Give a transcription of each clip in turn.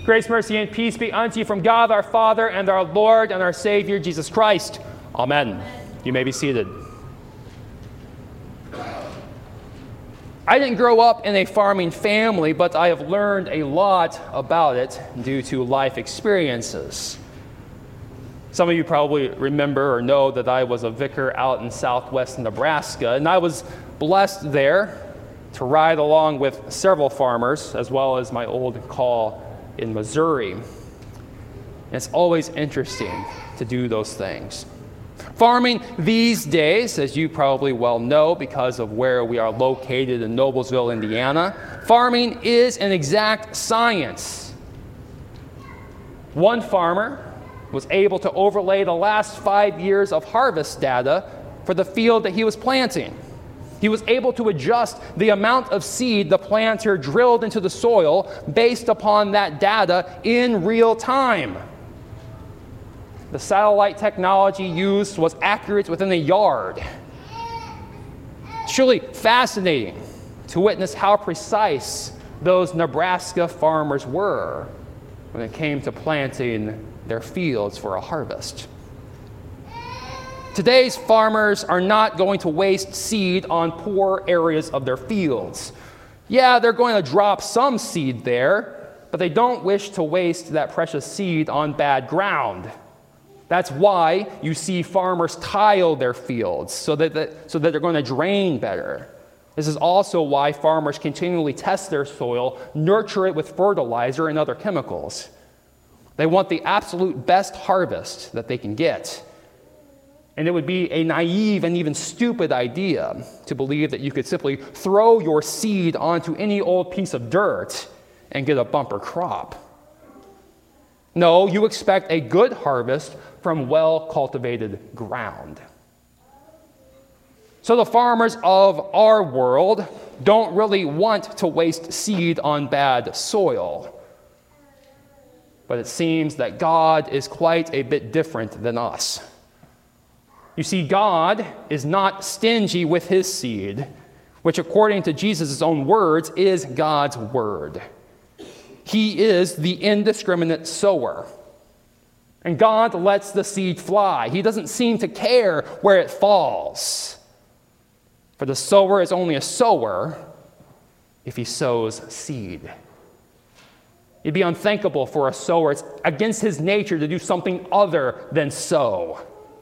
Grace, mercy, and peace be unto you from God our Father and our Lord and our Savior, Jesus Christ. Amen. You may be seated. I didn't grow up in a farming family, but I have learned a lot about it due to life experiences. Some of you probably remember or know that I was a vicar out in southwest Nebraska, and I was blessed there to ride along with several farmers, as well as my old call in Missouri. And it's always interesting to do those things. Farming these days, as you probably well know because of where we are located in Noblesville, Indiana, farming is an exact science. One farmer was able to overlay the last 5 years of harvest data for the field that he was planting. He was able to adjust the amount of seed the planter drilled into the soil based upon that data in real time. The satellite technology used was accurate within a yard. It's truly fascinating to witness how precise those Nebraska farmers were when it came to planting their fields for a harvest. Today's farmers are not going to waste seed on poor areas of their fields. Yeah, they're going to drop some seed there, but they don't wish to waste that precious seed on bad ground. That's why you see farmers tile their fields so that they're going to drain better. This is also why farmers continually test their soil, nurture it with fertilizer and other chemicals. They want the absolute best harvest that they can get. And it would be a naive and even stupid idea to believe that you could simply throw your seed onto any old piece of dirt and get a bumper crop. No, you expect a good harvest from well-cultivated ground. So the farmers of our world don't really want to waste seed on bad soil. But it seems that God is quite a bit different than us. You see, God is not stingy with his seed, which according to Jesus' own words is God's word. He is the indiscriminate sower. And God lets the seed fly. He doesn't seem to care where it falls. For the sower is only a sower if he sows seed. It'd be unthinkable for a sower. It's against his nature to do something other than sow.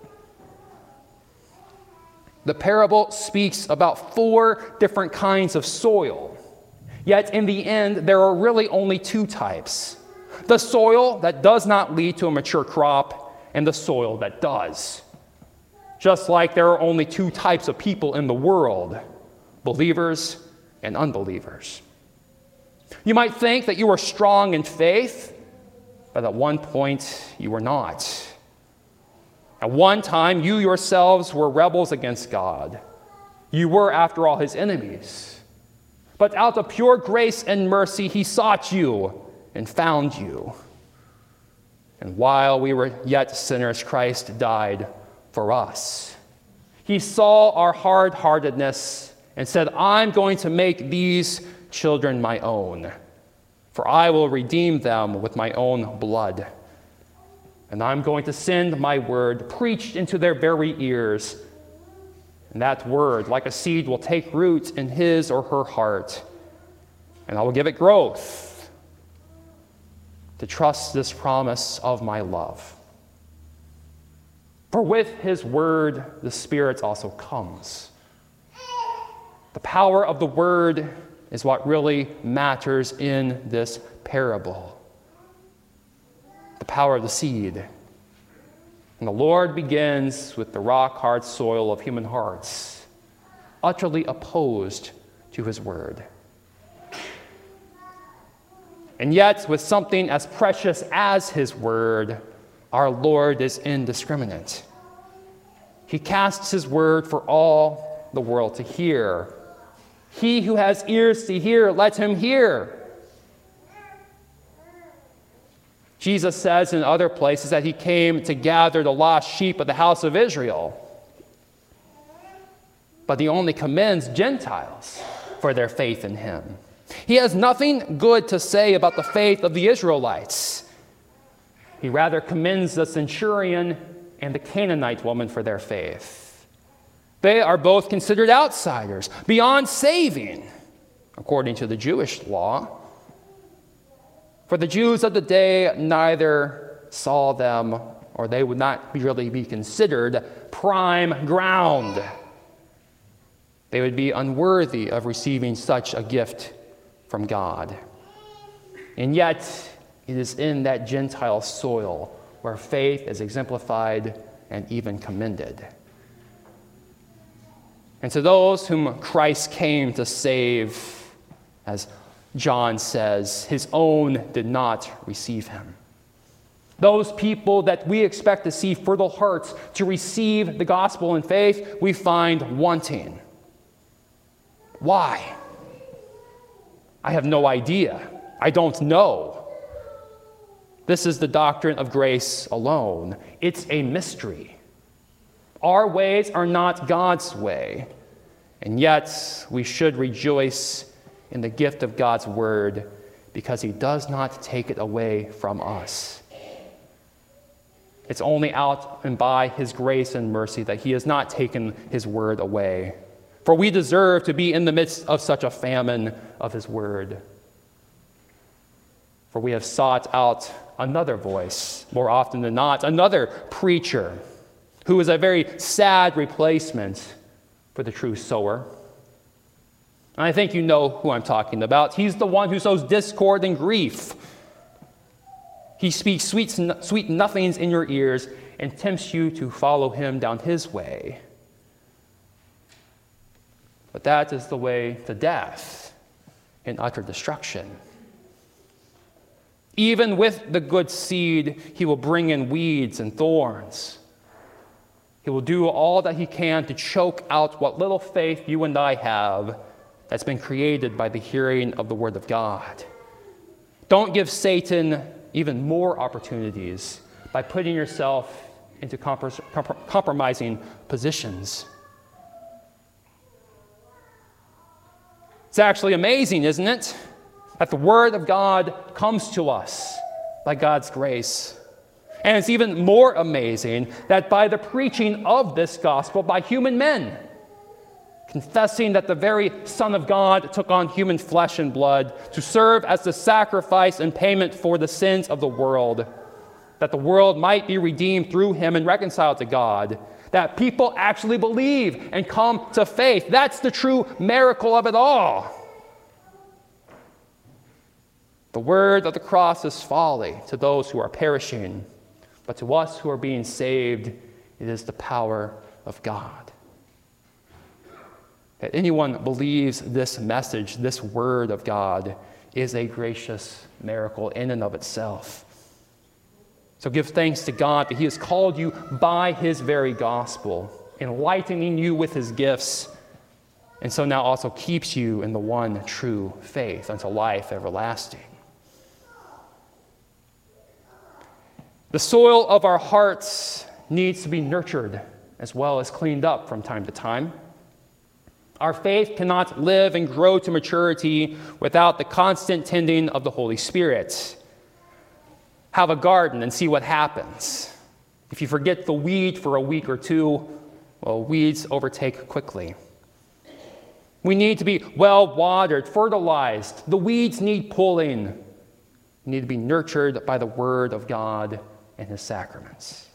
The parable speaks about 4 different kinds of soil. Yet in the end, there are really only 2 types. The soil that does not lead to a mature crop, and the soil that does. Just like there are only 2 types of people in the world, believers and unbelievers. You might think that you are strong in faith, but at one point you were not. At one time, you yourselves were rebels against God. You were, after all, his enemies. But out of pure grace and mercy, he sought you and found you. And while we were yet sinners, Christ died for us. He saw our hard-heartedness and said, I'm going to make these children my own, for I will redeem them with my own blood. And I'm going to send my word preached into their very ears. And that word, like a seed, will take root in his or her heart. And I will give it growth to trust this promise of my love. For with his word, the Spirit also comes. The power of the word is what really matters in this parable. The power of the seed. And the Lord begins with the rock-hard soil of human hearts, utterly opposed to his word. And yet, with something as precious as his word, our Lord is indiscriminate. He casts his word for all the world to hear. He who has ears to hear, let him hear. Jesus says in other places that he came to gather the lost sheep of the house of Israel. But he only commends Gentiles for their faith in him. He has nothing good to say about the faith of the Israelites. He rather commends the centurion and the Canaanite woman for their faith. They are both considered outsiders, beyond saving, according to the Jewish law. For the Jews of the day neither saw them, or they would not really be considered prime ground. They would be unworthy of receiving such a gift from God. And yet, it is in that Gentile soil where faith is exemplified and even commended. And to those whom Christ came to save, as John says, his own did not receive him. Those people that we expect to see fertile hearts to receive the gospel in faith, we find wanting. Why? I have no idea. I don't know. This is the doctrine of grace alone. It's a mystery. Our ways are not God's way, and yet we should rejoice in the gift of God's word because he does not take it away from us. It's only out and by his grace and mercy that he has not taken his word away. For we deserve to be in the midst of such a famine of his word. For we have sought out another voice, more often than not, another preacher, who is a very sad replacement for the true sower. And I think you know who I'm talking about. He's the one who sows discord and grief. He speaks sweet nothings in your ears and tempts you to follow him down his way. But that is the way to death and utter destruction. Even with the good seed, he will bring in weeds and thorns. He will do all that he can to choke out what little faith you and I have that's been created by the hearing of the word of God. Don't give Satan even more opportunities by putting yourself into compromising positions. It's actually amazing, isn't it, that the word of God comes to us by God's grace. And it's even more amazing that by the preaching of this gospel by human men, confessing that the very Son of God took on human flesh and blood to serve as the sacrifice and payment for the sins of the world, that the world might be redeemed through him and reconciled to God, that people actually believe and come to faith. That's the true miracle of it all. The word of the cross is folly to those who are perishing, but to us who are being saved, it is the power of God. That anyone believes this message, this word of God, is a gracious miracle in and of itself. So give thanks to God that he has called you by his very gospel, enlightening you with his gifts, and so now also keeps you in the one true faith unto life everlasting. The soil of our hearts needs to be nurtured as well as cleaned up from time to time. Our faith cannot live and grow to maturity without the constant tending of the Holy Spirit. Have a garden and see what happens. If you forget the weed for a week or two, well, weeds overtake quickly. We need to be well watered, fertilized. The weeds need pulling. We need to be nurtured by the Word of God and his sacraments.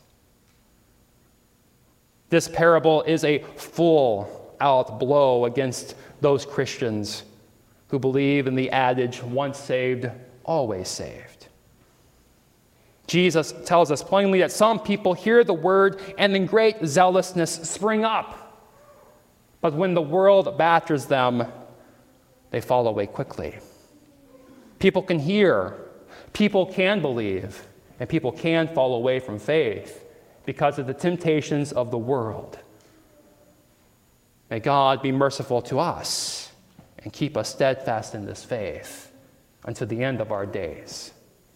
This parable is a full-out blow against those Christians who believe in the adage, once saved, always saved. Jesus tells us plainly that some people hear the word and in great zealousness spring up. But when the world batters them, they fall away quickly. People can hear, people can believe, and people can fall away from faith because of the temptations of the world. May God be merciful to us and keep us steadfast in this faith until the end of our days.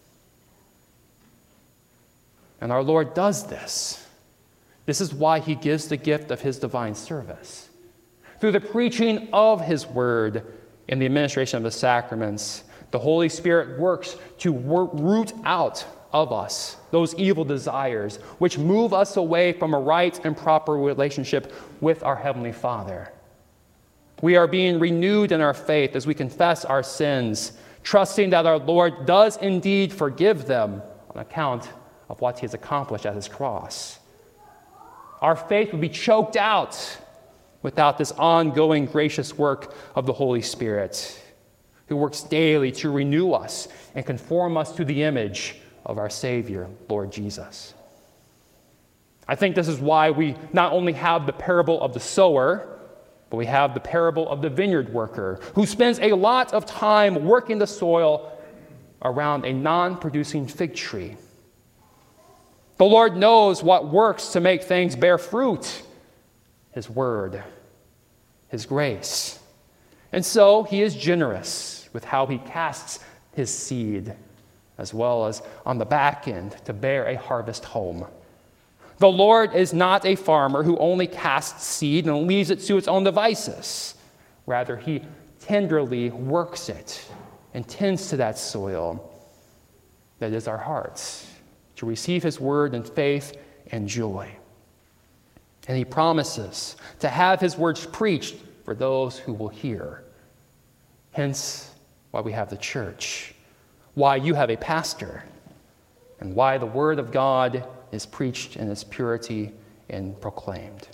And our Lord does this. This is why he gives the gift of his divine service. Through the preaching of his word, in the administration of the sacraments, the Holy Spirit works to root out of us those evil desires which move us away from a right and proper relationship with our Heavenly Father. We are being renewed in our faith as we confess our sins, trusting that our Lord does indeed forgive them on account of what He has accomplished at His cross. Our faith would be choked out without this ongoing gracious work of the Holy Spirit, who works daily to renew us and conform us to the image of our Savior, Lord Jesus. I think this is why we not only have the parable of the sower, but we have the parable of the vineyard worker, who spends a lot of time working the soil around a non-producing fig tree. The Lord knows what works to make things bear fruit: His word, His grace. And so He is generous with how He casts His seed, as well as on the back end to bear a harvest home. The Lord is not a farmer who only casts seed and leaves it to its own devices. Rather, He tenderly works it and tends to that soil that is our hearts, to receive His word in faith and joy. And He promises to have His words preached for those who will hear. Hence, why we have the church, why you have a pastor, and why the word of God is preached in its purity and proclaimed.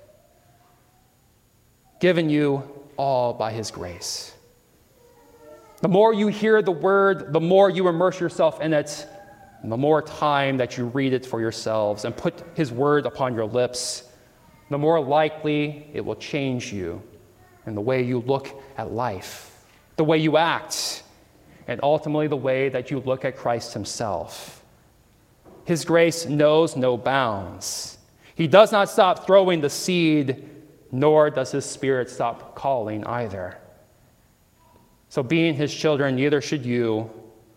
Given you all by His grace. The more you hear the word, the more you immerse yourself in it, and the more time that you read it for yourselves and put His word upon your lips, the more likely it will change you in the way you look at life, the way you act, and ultimately the way that you look at Christ Himself. His grace knows no bounds. He does not stop throwing the seed, nor does His Spirit stop calling either. So being His children, neither should you,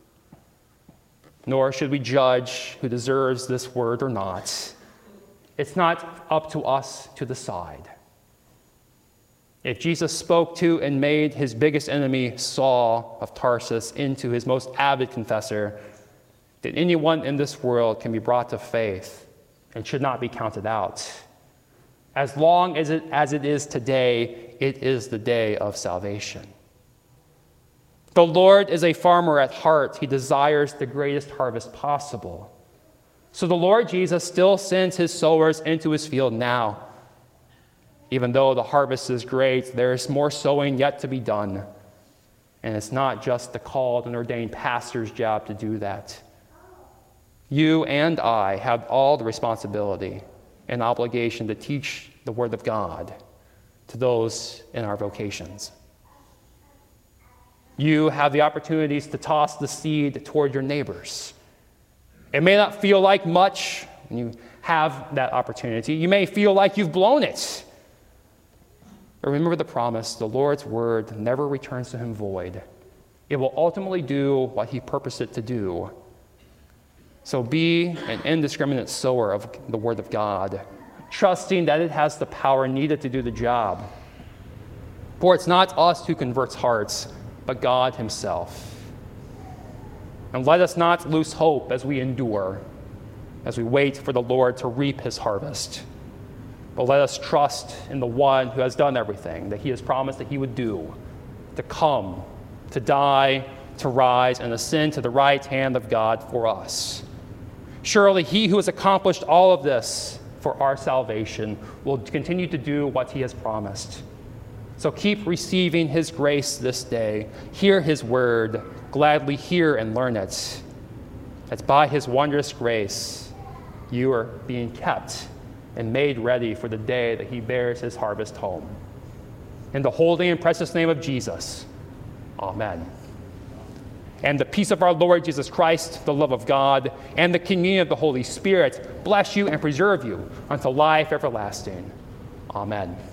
nor should we judge who deserves this word or not. It's not up to us to decide. If Jesus spoke to and made His biggest enemy, Saul of Tarsus, into His most avid confessor, then anyone in this world can be brought to faith and should not be counted out. As long as it is today, it is the day of salvation. The Lord is a farmer at heart. He desires the greatest harvest possible. So the Lord Jesus still sends His sowers into His field now. Even though the harvest is great, there is more sowing yet to be done. And it's not just the called and ordained pastor's job to do that. You and I have all the responsibility and obligation to teach the Word of God to those in our vocations. You have the opportunities to toss the seed toward your neighbors. It may not feel like much when you have that opportunity. You may feel like you've blown it. But remember the promise: the Lord's word never returns to Him void. It will ultimately do what He purposed it to do. So be an indiscriminate sower of the word of God, trusting that it has the power needed to do the job. For it's not us who converts hearts, but God Himself. And let us not lose hope as we endure, as we wait for the Lord to reap His harvest. But let us trust in the one who has done everything that He has promised that He would do, to come, to die, to rise, and ascend to the right hand of God for us. Surely He who has accomplished all of this for our salvation will continue to do what He has promised. So keep receiving His grace this day. Hear His word. Gladly hear and learn it. That's by His wondrous grace you are being kept and made ready for the day that He bears His harvest home. In the holy and precious name of Jesus, amen. And the peace of our Lord Jesus Christ, the love of God, and the communion of the Holy Spirit bless you and preserve you unto life everlasting. Amen.